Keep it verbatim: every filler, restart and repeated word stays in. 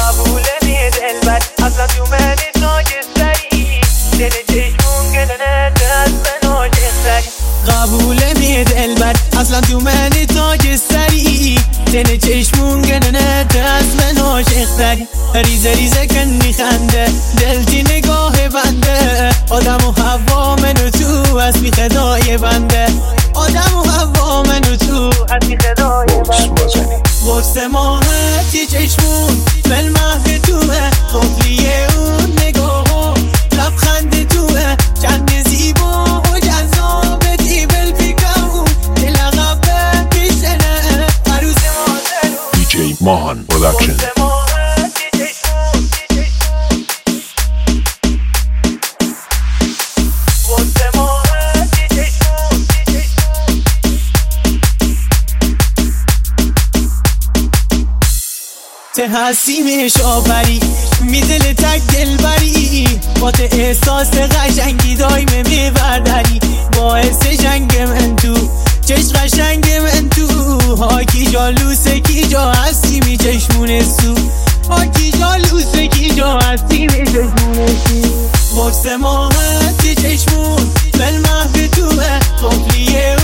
قبول نیه دلبر اصلا تو منی ناجستری دل چشمون گلنه دست به ناجستری قبول نیه دلبر اصلا تو منی ناجستری دل چشمون گلنه دست به ناجستری ریزه ریزه کن میخنده دلتی نگاه بنده آدم و هوا منو تو از بی خدای بنده آدم و هوا منو تو از بی خدای بنده وقت ماهتی چشمون بالمهد توه قفلیه اون نگاه لبخند توه چند زیبا و جذابتی بالفکرون دل عقبه پیشنه عروس مادر دی جی ماهان پرودکشن ته هستیمش آفری می دل تک دل بری با ته احساس قشنگی دایم میبردری باعث جنگ من تو چشم قشنگ من تو ها کی جالوسه کی جا هستی می چشمون سو ها کی جالوسه کی جا هستی می چشمون سو وقت ماهتی چشمون بالمهد توه قفلیه